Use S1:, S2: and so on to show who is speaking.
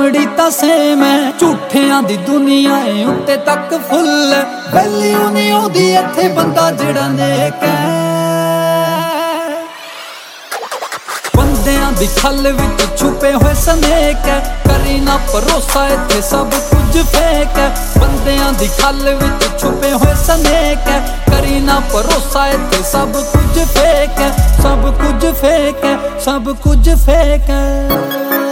S1: ਕਾਮੜੀ ਤਾਂ ਸੇਮ ਹੈ, ਝੂਠਿਆਂ ਦੀ ਦੁਨੀਆ ਏ ਉੱਤੇ ਤੱਕ ਫੁੱਲ ਹੈ। ਵੈਲਿਊ ਨਹੀਂ ਆਉਂਦੀ ਇੱਥੇ ਬੰਦਾ ਜਿਹੜਾ ਨੇਕ ਹੈ। ਬੰਦਿਆਂ ਦੀ ਖੱਲ ਵਿੱਚ ਛੁਪੇ ਹੋਏ ਸਨੇਕ ਹੈ, ਕਰੀ ਨਾ ਭਰੋਸਾ ਇੱਥੇ ਸਭ ਕੁਝ ਫੇਕ ਹੈ। ਬੰਦਿਆਂ ਦੀ ਖੱਲ ਵਿੱਚ ਛੁਪੇ ਹੋਏ ਸਨੇਕ ਹੈ, ਕਰੀ ਨਾ ਭਰੋਸਾ ਇੱਥੇ ਸਭ ਕੁਝ ਫੇਕ ਹੈ। ਸਭ ਕੁਝ ਫੇਕ ਹੈ, ਸਭ ਕੁਝ ਫੇਕ ਹੈ।